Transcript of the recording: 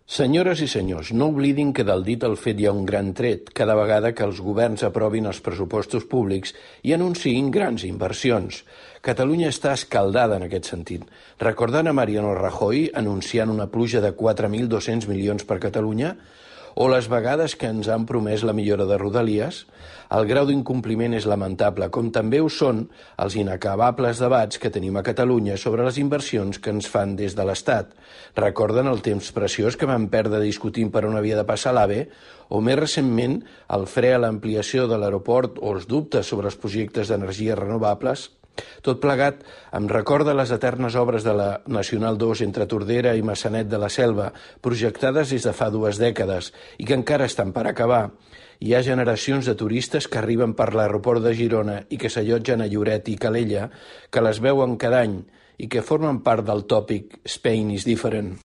Senyores i senyors, no oblidin que del dit al fet hi ha un gran tret cada vegada que els governs aprovin els pressupostos públics i anunciïn grans inversions. Catalunya està escaldada en aquest sentit. Recordant a Mariano Rajoy anunciant una pluja de 4.200 milions per Catalunya, o les vegades que ens han promès la millora de Rodalies, el grau d'incompliment és lamentable, com també ho són els inacabables debats que tenim a Catalunya sobre les inversions que ens fan des de l'Estat. Recorden el temps preciós que vam perdre discutint per on havia de passar l'AVE, o més recentment el fre a l'ampliació de l'aeroport o els dubtes sobre els projectes d'energies renovables. Tot plegat em recorda les eternes obres de la Nacional 2 entre Tordera i Maçanet de la Selva, projectades des de fa 2 dècades i que encara estan per acabar. Hi ha generacions de turistes que arriben per l'aeroport de Girona i que s'allotgen a Lloret i Calella, que les veuen cada any i que formen part del tòpic Spain is different.